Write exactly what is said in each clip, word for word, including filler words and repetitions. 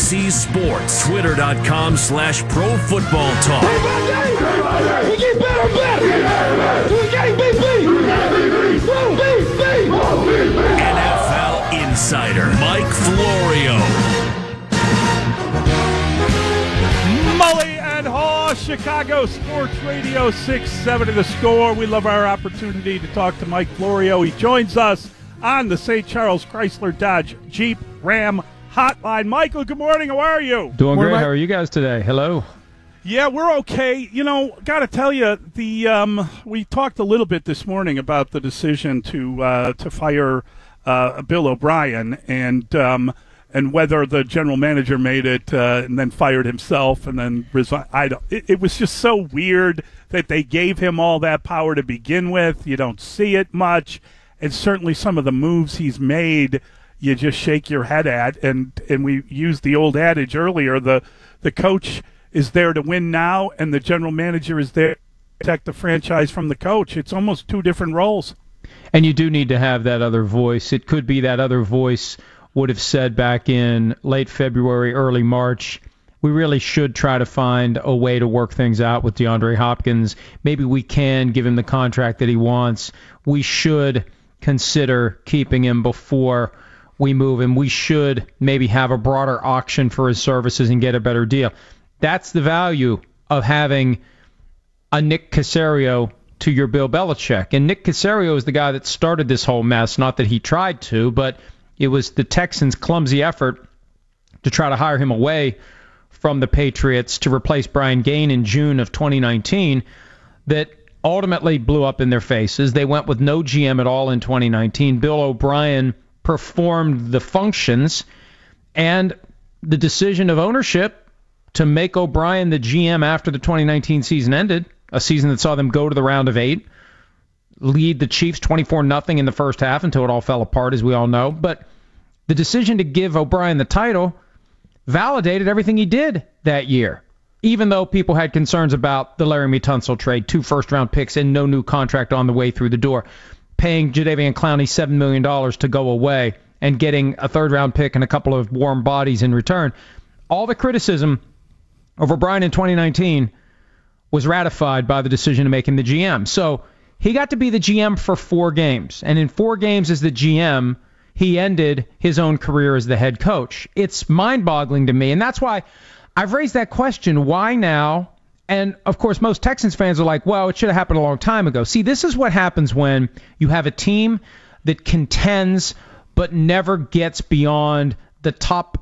Tennessee Sports. Twitter.com slash Pro Football Talk. We get better and better. We getting beat, beat. Whoa, beat, beat. Whoa, beat, beat. N F L Insider Mike Florio. Mully and Haw, Chicago Sports Radio six seventy The Score. We love our opportunity to talk to Mike Florio. He joins us on the Saint Charles Chrysler Dodge Jeep Ram Hotline. Michael, good morning. How are you? Doing Morning, great. Mike. How are you guys today? Hello. Yeah, we're okay. You know, got to tell you, the um, we talked a little bit this morning about the decision to uh, to fire uh, Bill O'Brien and um, and whether the general manager made it uh, and then fired himself and then resigned. I don't. It, it was just so weird that they gave him all that power to begin with. You don't see it much, and certainly some of the moves he's made, you just shake your head at. And and we used the old adage earlier: the the coach is there to win now, and the general manager is there to protect the franchise from the coach. It's almost two different roles. And you do need to have that other voice. It could be that other voice would have said back in late February, early March, we really should try to find a way to work things out with DeAndre Hopkins. Maybe we can give him the contract that he wants. We should consider keeping him before we move him. We should maybe have a broader auction for his services and get a better deal. That's the value of having a Nick Caserio to your Bill Belichick. And Nick Caserio is the guy that started this whole mess. Not that he tried to, but it was the Texans' clumsy effort to try to hire him away from the Patriots to replace Brian Gaine in June of twenty nineteen that ultimately blew up in their faces. They went with no G M at all in twenty nineteen. Bill O'Brien performed the functions, and the decision of ownership to make O'Brien the G M after the twenty nineteen season ended, a season that saw them go to the round of eight, lead the Chiefs twenty-four nothing in the first half until it all fell apart, as we all know. But the decision to give O'Brien the title validated everything he did that year, even though people had concerns about the Laramie Tunsil trade, two first-round picks and no new contract on the way through the door, paying Jadeveon Clowney seven million dollars to go away and getting a third-round pick and a couple of warm bodies in return. All the criticism of O'Brien in twenty nineteen was ratified by the decision to make him the G M. So he got to be the G M for four games. And in four games as the G M, he ended his own career as the head coach. It's mind-boggling to me. And that's why I've raised that question, why now? And, of course, most Texans fans are like, well, it should have happened a long time ago. See, this is what happens when you have a team that contends but never gets beyond the top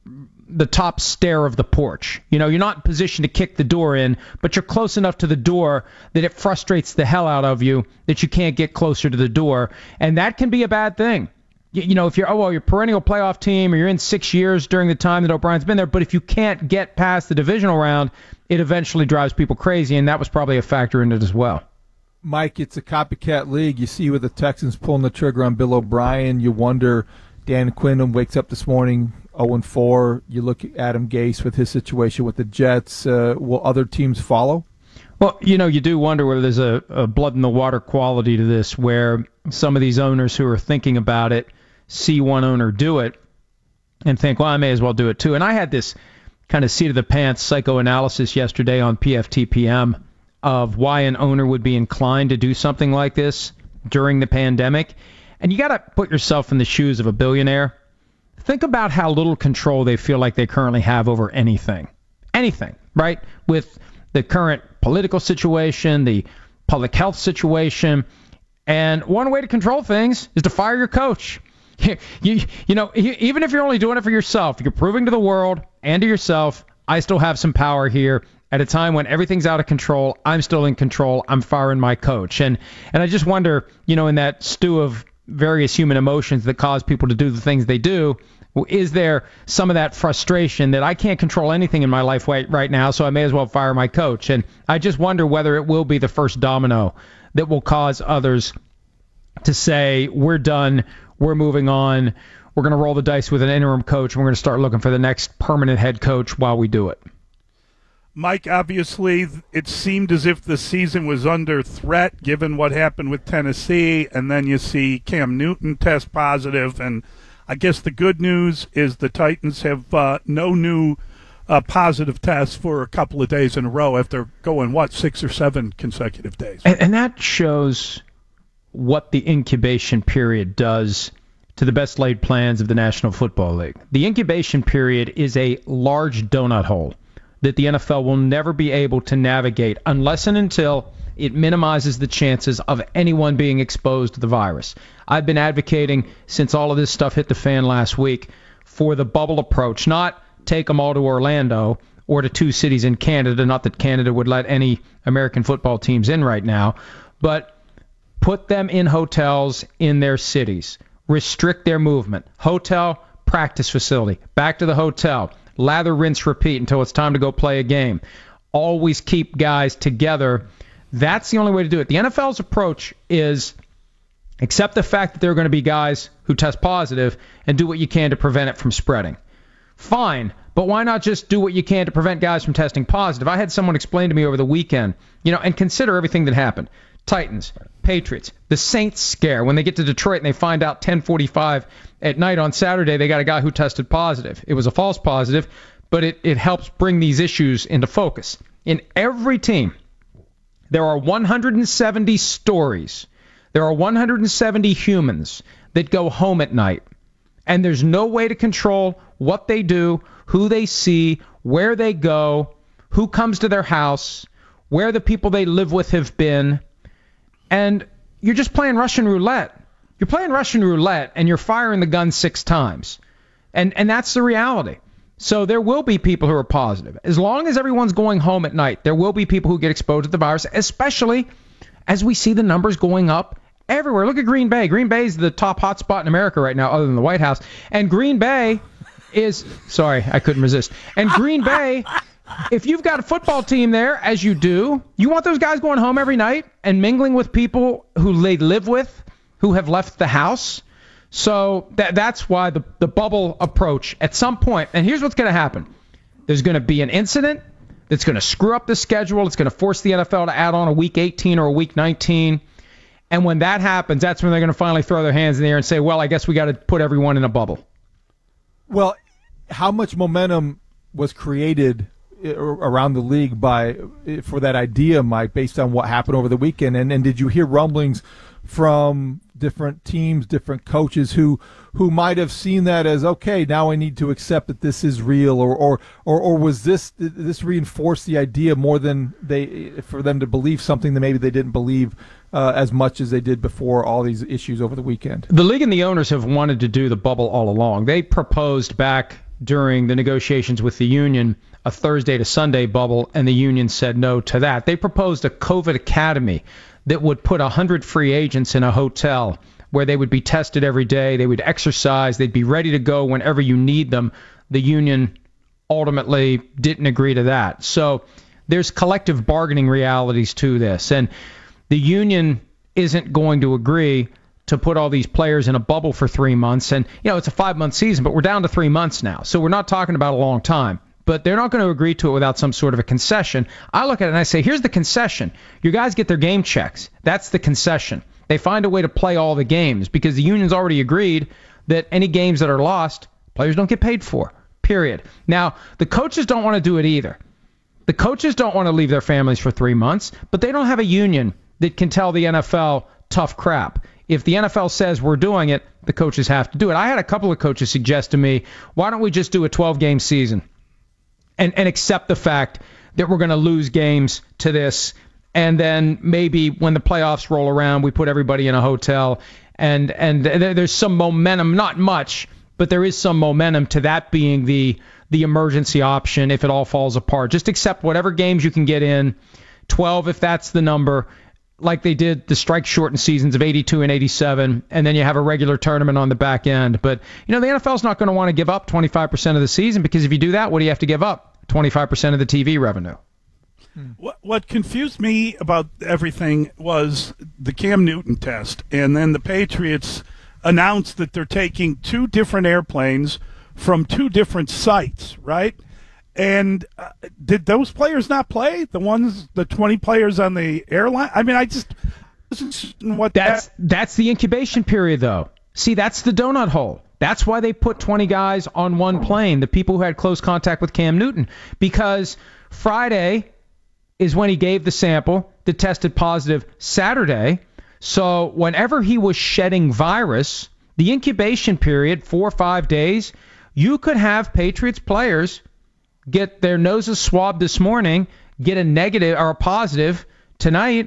the top stair of the porch. You know, you're not in position to kick the door in, but you're close enough to the door that it frustrates the hell out of you that you can't get closer to the door. And that can be a bad thing. You, you know, if you're, oh, well, you're a perennial playoff team or you're in six years during the time that O'Brien's been there, but if you can't get past the divisional round, it eventually drives people crazy, and that was probably a factor in it as well. Mike, it's a copycat league. You see with the Texans pulling the trigger on Bill O'Brien, you wonder, Dan Quinn wakes up this morning oh and four. You look at Adam Gase with his situation with the Jets. Uh, will other teams follow? Well, you know, you do wonder whether there's a, a blood-in-the-water quality to this, where some of these owners who are thinking about it see one owner do it and think, well, I may as well do it too. And I had this kind of seat-of-the-pants psychoanalysis yesterday on P F T P M of why an owner would be inclined to do something like this during the pandemic. And you got to put yourself in the shoes of a billionaire. Think about how little control they feel like they currently have over anything. Anything, right? With the current political situation, the public health situation. And one way to control things is to fire your coach. You, you know, even if you're only doing it for yourself, you're proving to the world and to yourself, I still have some power here. At a time when everything's out of control, I'm still in control. I'm firing my coach. And and I just wonder, you know, in that stew of various human emotions that cause people to do the things they do, is there some of that frustration that I can't control anything in my life right, right now, so I may as well fire my coach? And I just wonder whether it will be the first domino that will cause others to say, we're done, we're moving on, we're going to roll the dice with an interim coach, and we're going to start looking for the next permanent head coach while we do it. Mike, obviously, it seemed as if the season was under threat given what happened with Tennessee, and then you see Cam Newton test positive, and I guess the good news is the Titans have uh, no new uh, positive tests for a couple of days in a row after going, what, six or seven consecutive days. And, and that shows what the incubation period does to the best laid plans of the National Football League. The incubation period is a large donut hole that the N F L will never be able to navigate unless and until it minimizes the chances of anyone being exposed to the virus. I've been advocating since all of this stuff hit the fan last week for the bubble approach, not take them all to Orlando or to two cities in Canada, not that Canada would let any American football teams in right now, but put them in hotels in their cities. Restrict their movement. Hotel, practice facility. Back to the hotel. Lather, rinse, repeat until it's time to go play a game. Always keep guys together. That's the only way to do it. The N F L's approach is accept the fact that there are going to be guys who test positive and do what you can to prevent it from spreading. Fine, but why not just do what you can to prevent guys from testing positive? I had someone explain to me over the weekend, you know, and consider everything that happened. Titans, Patriots, the Saints scare. When they get to Detroit and they find out ten forty-five at night on Saturday, they got a guy who tested positive. It was a false positive, but it, it helps bring these issues into focus. In every team, there are one hundred seventy stories. There are one hundred seventy humans that go home at night. And there's no way to control what they do, who they see, where they go, who comes to their house, where the people they live with have been. And you're just playing Russian roulette. You're playing Russian roulette, and you're firing the gun six times. And and that's the reality. So there will be people who are positive. As long as everyone's going home at night, there will be people who get exposed to the virus, especially as we see the numbers going up everywhere. Look at Green Bay. Green Bay is the top hotspot in America right now, other than the White House. And Green Bay is... Sorry, I couldn't resist. And Green Bay... If you've got a football team there, as you do, you want those guys going home every night and mingling with people who they live with, who have left the house. So that that's why the, the bubble approach at some point, and here's what's going to happen. There's going to be an incident that's going to screw up the schedule. It's going to force the N F L to add on a week eighteen or a week nineteen. And when that happens, that's when they're going to finally throw their hands in the air and say, well, I guess we got to put everyone in a bubble. Well, how much momentum was created around the league by for that idea, Mike, based on what happened over the weekend? And, and did you hear rumblings from different teams, different coaches who who might have seen that as, okay, now I need to accept that this is real, or or or, or was this this reinforce the idea more than they for them to believe something that maybe they didn't believe uh, as much as they did before all these issues over the weekend? The league and the owners have wanted to do the bubble all along. They proposed back during the negotiations with the union a Thursday to Sunday bubble, and the union said no to that. They proposed a COVID academy that would put one hundred free agents in a hotel where they would be tested every day, they would exercise, they'd be ready to go whenever you need them. The union ultimately didn't agree to that. So there's collective bargaining realities to this, and the union isn't going to agree to put all these players in a bubble for three months. And, you know, it's a five-month season, but we're down to three months now. So we're not talking about a long time. But they're not going to agree to it without some sort of a concession. I look at it and I say, here's the concession. Your guys get their game checks. That's the concession. They find a way to play all the games because the union's already agreed that any games that are lost, players don't get paid for, period. Now, the coaches don't want to do it either. The coaches don't want to leave their families for three months, but they don't have a union that can tell the N F L tough crap. If the N F L says we're doing it, the coaches have to do it. I had a couple of coaches suggest to me, why don't we just do a twelve-game season? And, and accept the fact that we're going to lose games to this, and then maybe when the playoffs roll around, we put everybody in a hotel, and and there's some momentum, not much, but there is some momentum to that being the the emergency option if it all falls apart. Just accept whatever games you can get in, twelve if that's the number, like they did the strike-shortened seasons of eighty-two and eighty-seven, and then you have a regular tournament on the back end. But, you know, the N F L's not going to want to give up twenty-five percent of the season, because if you do that, what do you have to give up? twenty-five percent of the T V revenue. What, what confused me about everything was the Cam Newton test, and then the Patriots announced that they're taking two different airplanes from two different sites, right? And uh, did those players not play? The ones, the twenty players on the airline? I mean, I just wasn't what that's that. That's the incubation period, though. See, that's the donut hole. That's why they put twenty guys on one plane, the people who had close contact with Cam Newton, because Friday is when he gave the sample that tested positive Saturday. So whenever he was shedding virus, the incubation period, four or five days, you could have Patriots players get their noses swabbed this morning, get a negative or a positive tonight,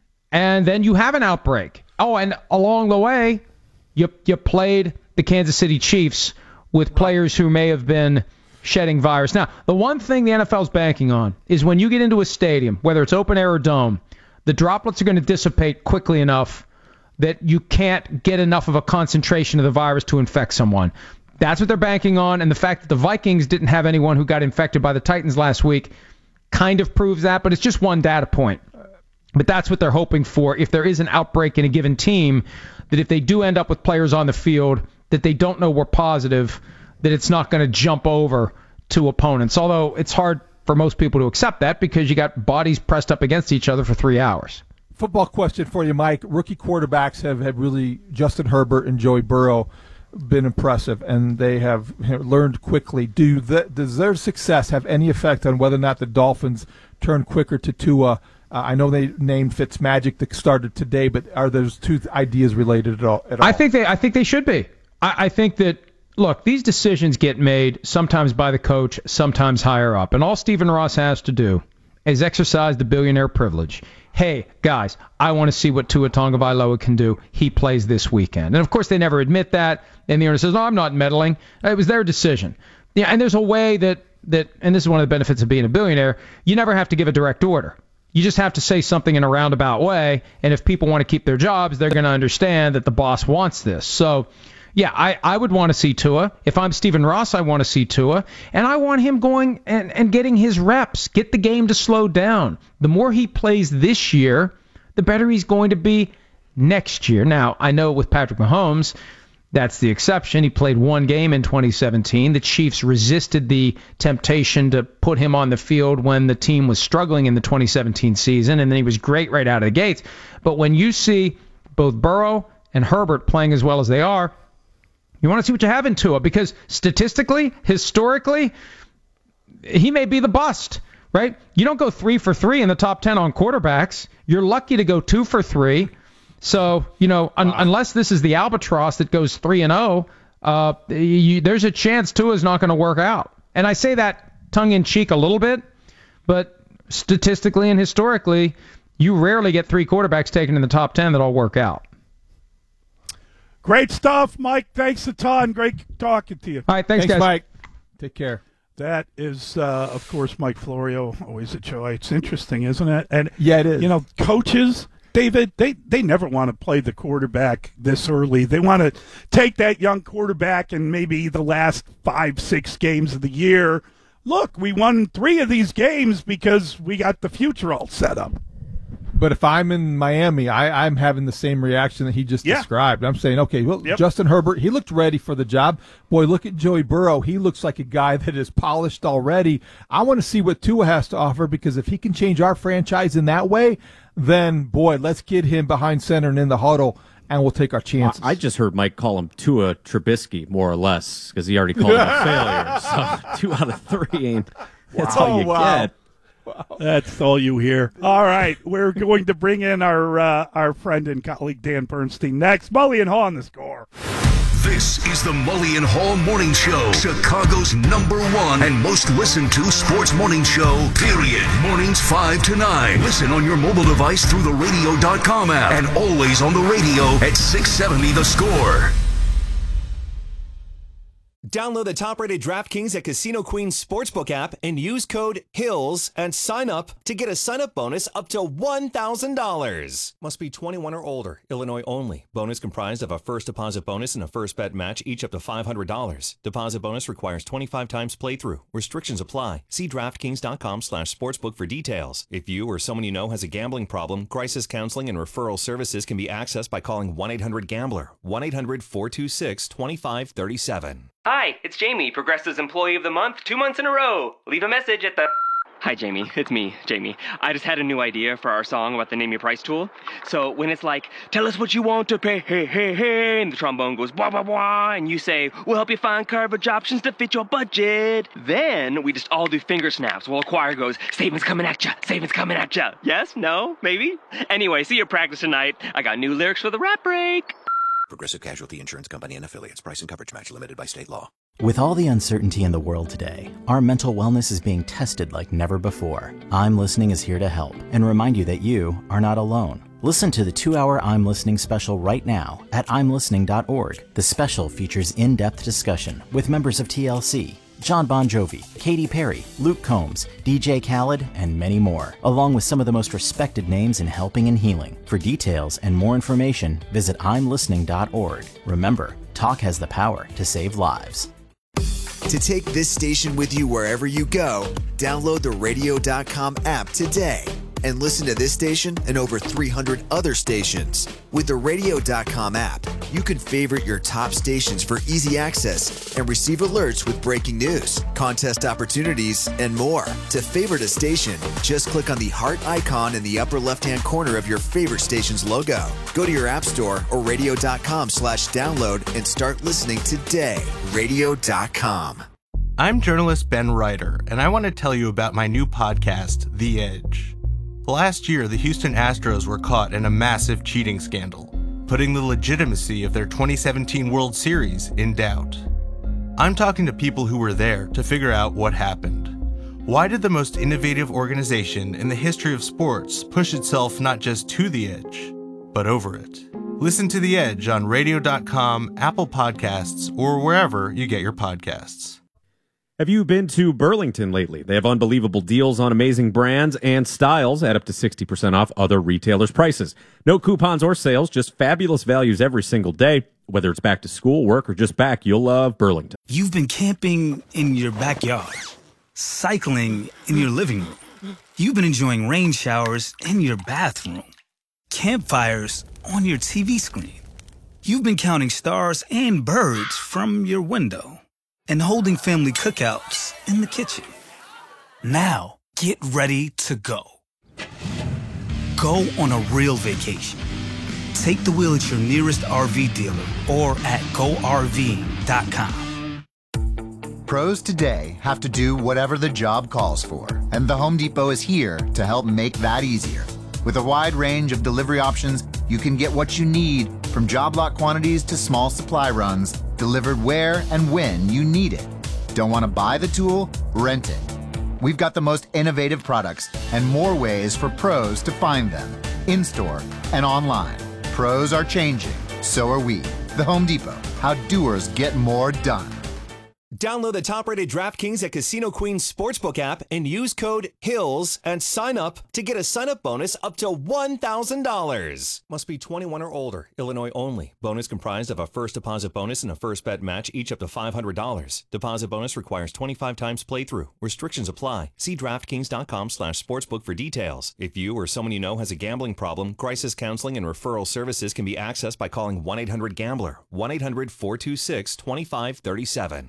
and then you have an outbreak. Oh, and along the way, you you played the Kansas City Chiefs with players who may have been shedding virus. Now, the one thing the N F L is banking on is when you get into a stadium, whether it's open air or dome, the droplets are going to dissipate quickly enough that you can't get enough of a concentration of the virus to infect someone. That's what they're banking on, and the fact that the Vikings didn't have anyone who got infected by the Titans last week kind of proves that, but it's just one data point. But that's what they're hoping for if there is an outbreak in a given team, that if they do end up with players on the field that they don't know were positive, that it's not going to jump over to opponents. Although it's hard for most people to accept that because you got bodies pressed up against each other for three hours. Football question for you, Mike. Rookie quarterbacks have, have really, Justin Herbert and Joey Burrow, been impressive, and they have learned quickly. Do the, does their success have any effect on whether or not the Dolphins turn quicker to Tua? Uh, I know they named Fitzmagic that started today, but are those two ideas related at all? At all? I think they. I think they should be. I, I think that. Look, these decisions get made sometimes by the coach, sometimes higher up, and all Stephen Ross has to do is exercise the billionaire privilege. Hey, guys, I want to see what Tua Tagovailoa can do. He plays this weekend. And, of course, they never admit that. And the owner says, no, I'm not meddling. It was their decision. Yeah, and there's a way that, that, and this is one of the benefits of being a billionaire, you never have to give a direct order. You just have to say something in a roundabout way, and if people want to keep their jobs, they're going to understand that the boss wants this. So, yeah, I, I would want to see Tua. If I'm Stephen Ross, I want to see Tua. And I want him going and, and getting his reps, get the game to slow down. The more he plays this year, the better he's going to be next year. Now, I know with Patrick Mahomes, that's the exception. He played one game in twenty seventeen. The Chiefs resisted the temptation to put him on the field when the team was struggling in the twenty seventeen season, and then he was great right out of the gates. But when you see both Burrow and Herbert playing as well as they are, you want to see what you have in Tua, because statistically, historically, he may be the bust, right? You don't go three for three in the top ten on quarterbacks. You're lucky to go two for three. So, you know, un- wow. unless this is the albatross that goes three and oh, uh, you, there's a chance Tua's not going to work out. And I say that tongue-in-cheek a little bit, but statistically and historically, you rarely get three quarterbacks taken in the top ten that all work out. Great stuff, Mike. Thanks a ton. Great talking to you. All right, thanks, Thanks guys. Mike. Take care. That is, uh, of course, Mike Florio. Always a joy. It's interesting, isn't it? And yeah, it is. You know, coaches, David, they, they never want to play the quarterback this early. They want to take that young quarterback and maybe the last five, six games of the year. Look, we won three of these games because we got the future all set up. But if I'm in Miami, I, I'm having the same reaction that he just yeah. described. I'm saying, okay, well, yep. Justin Herbert, he looked ready for the job. Boy, look at Joey Burrow. He looks like a guy that is polished already. I want to see what Tua has to offer, because if he can change our franchise in that way, then, boy, let's get him behind center and in the huddle, and we'll take our chances. I just heard Mike call him Tua Trubisky, more or less, because he already called him a failure. So two out of three ain't that's wow. all you wow. get. Wow. That's all you hear. All right, we're going to bring in our uh, our friend and colleague Dan Bernstein next. Mully and Haw on the Score. This is the Mully and Haw Morning Show, Chicago's number one and most listened to sports morning show, period. Mornings five to nine. Listen on your mobile device through the radio dot com app and always on the radio at six seventy The Score. Download the top-rated DraftKings at Casino Queen Sportsbook app and use code HILLS and sign up to get a sign-up bonus up to one thousand dollars. Must be twenty-one or older. Illinois only. Bonus comprised of a first deposit bonus and a first bet match, each up to five hundred dollars. Deposit bonus requires twenty-five times playthrough. Restrictions apply. See DraftKings.com slash sportsbook for details. If you or someone you know has a gambling problem, crisis counseling and referral services can be accessed by calling one eight hundred gambler, one eight hundred four two six two five three seven. Hi, it's Jamie, Progressive's Employee of the Month, two months in a row. Leave a message at the... Hi, Jamie. It's me, Jamie. I just had a new idea for our song about the Name Your Price tool. So when it's like, tell us what you want to pay, hey, hey, hey, and the trombone goes, blah, blah, blah, and you say, we'll help you find coverage options to fit your budget. Then we just all do finger snaps while a choir goes, savings coming at ya, savings coming at ya. Yes? No? Maybe? Anyway, see you practice tonight. I got new lyrics for the rap break. Progressive Casualty Insurance Company and Affiliates. Price and coverage match limited by state law. With all the uncertainty in the world today, our mental wellness is being tested like never before. I'm Listening is here to help and remind you that you are not alone. Listen to the two-hour I'm Listening special right now at I'm listening dot org. The special features in-depth discussion with members of T L C, John Bon Jovi, Katy Perry, Luke Combs, D J Khaled, and many more, along with some of the most respected names in helping and healing. For details and more information, visit I'm listening dot org. Remember, talk has the power to save lives. To take this station with you wherever you go, download the radio dot com app today and listen to this station and over three hundred other stations. With the radio dot com app, you can favorite your top stations for easy access and receive alerts with breaking news, contest opportunities, and more. To favorite a station, just click on the heart icon in the upper left-hand corner of your favorite station's logo. Go to your app store or radio dot com slash download and start listening today. radio dot com. I'm journalist Ben Ryder, and I want to tell you about my new podcast, The Edge. Last year, the Houston Astros were caught in a massive cheating scandal, putting the legitimacy of their twenty seventeen World Series in doubt. I'm talking to people who were there to figure out what happened. Why did the most innovative organization in the history of sports push itself not just to the edge, but over it? Listen to The Edge on radio dot com, Apple Podcasts, or wherever you get your podcasts. Have you been to Burlington lately? They have unbelievable deals on amazing brands and styles at up to sixty percent off other retailers' prices. No coupons or sales, just fabulous values every single day. Whether it's back to school, work, or just back, you'll love Burlington. You've been camping in your backyard, cycling in your living room. You've been enjoying rain showers in your bathroom, campfires on your T V screen. You've been counting stars and birds from your window, and holding family cookouts in the kitchen. Now, get ready to go. Go on a real vacation. Take the wheel at your nearest R V dealer or at go R V dot com. Pros today have to do whatever the job calls for, and the Home Depot is here to help make that easier. With a wide range of delivery options, you can get what you need, from job lot quantities to small supply runs, delivered where and when you need it. Don't want to buy the tool? Rent it. We've got the most innovative products and more ways for pros to find them, in-store and online. Pros are changing, so are we. The Home Depot, how doers get more done. Download the top-rated DraftKings at Casino Queen Sportsbook app and use code HILLS and sign up to get a sign-up bonus up to one thousand dollars. Must be twenty-one or older. Illinois only. Bonus comprised of a first deposit bonus and a first bet match, each up to five hundred dollars. Deposit bonus requires twenty-five times playthrough. Restrictions apply. See DraftKings dot com slash sportsbook for details. If you or someone you know has a gambling problem, crisis counseling and referral services can be accessed by calling one eight hundred gambler, one eight hundred four two six two five three seven.